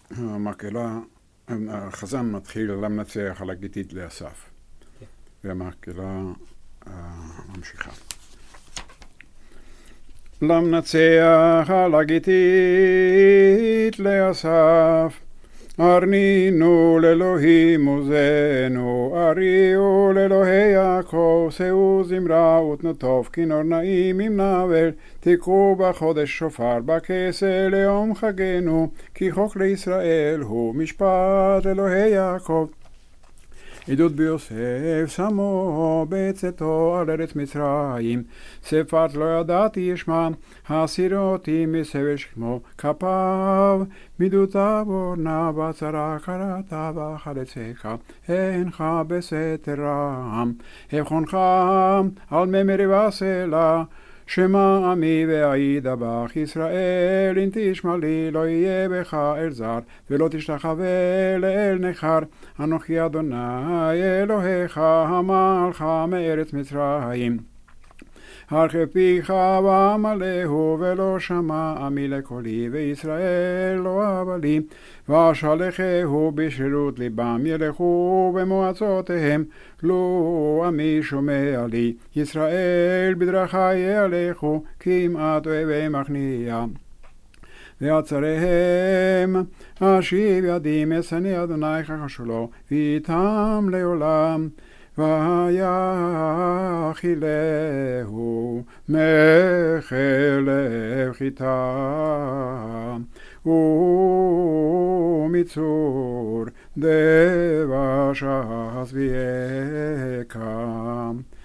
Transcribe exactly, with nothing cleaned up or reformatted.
המקהלה, החזן מתחיל למנצח על הגיטית לאסף, והמקהלה ממשיכה. למנצח על הגיטית לאסף, ארנינו לאלוהים עוזנו, אריהו לאלוהי יעקב, שאו זמרה ותנו טוב, כינור נעים עם נבל, תקעו בחודש שופר בכסל ליום חגנו, כי חוק לישראל הוא משפט אלוהי יעקב. עדות ביוסף שמו בצאתו על ארץ מצרים, שפת לא ידעתי ישמע, הסירותי מסבל שכמו כפיו, מידות עבורנה בצרה קראת וחלצך, אינך בסתר רם, הבחונך על ממרי וסלע, שמע עמי ואעידה בך ישראל, אם תשמע לי לא יהיה בך אל זר, ולא תשתחווה לאל נכר, אנוכי אדוני אלוהיך המלך מארץ מצרים. הרחב פיך ואמלאהו ולא שמע עמי לקולי, וישראל לא אהבה לי, ואשלחהו בשרירות ליבם ילכו במועצותיהם, לו עמי שומע לי, ישראל בדרכי ילכו, כמעט אוהבי מכניע. ועצריהם אשיב ידי משנא אדוני כחשולו, ואיתם לעולם, ויאכילהו מחלב חיטה ומצור דבש אזביעך.